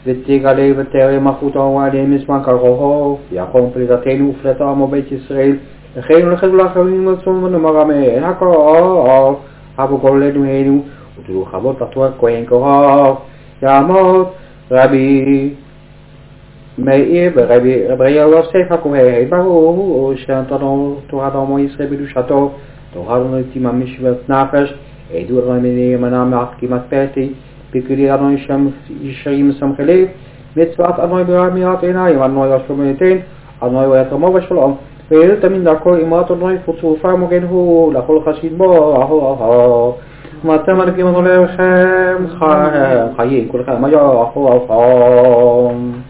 ותגלה ותראה מלכותו עליהם מזמן קרוב, יחום פרידתנו ופלטה עמו בית ישראל, לכן ולכן ולאחרים עצמם ונאמר אמן הקרוב, אבו גולנו היינו, ותלו חבות לתורה כהן קרוב, יעמוד רבי מאיר ורבי יוסף הכהן, ברור שנתנו תורת עמו ישראל בקדושתו, תורה לנו תממש נפש, עדו לנו מנאמנה מעט כמעט פרטי, בקולי אדוני שם ישרים שמחי לב, מצוות אדוני ברמיית עיניים, אדוני השלום ייתן, אדוני אוהב עמו ושלום, ואל תמיד דרכו אמרת אדוני חוץ ופר מוגן הוא, לכל חסיד בו, ואתם מלכים אדוני לכם חיים, כולכם, מה יאכו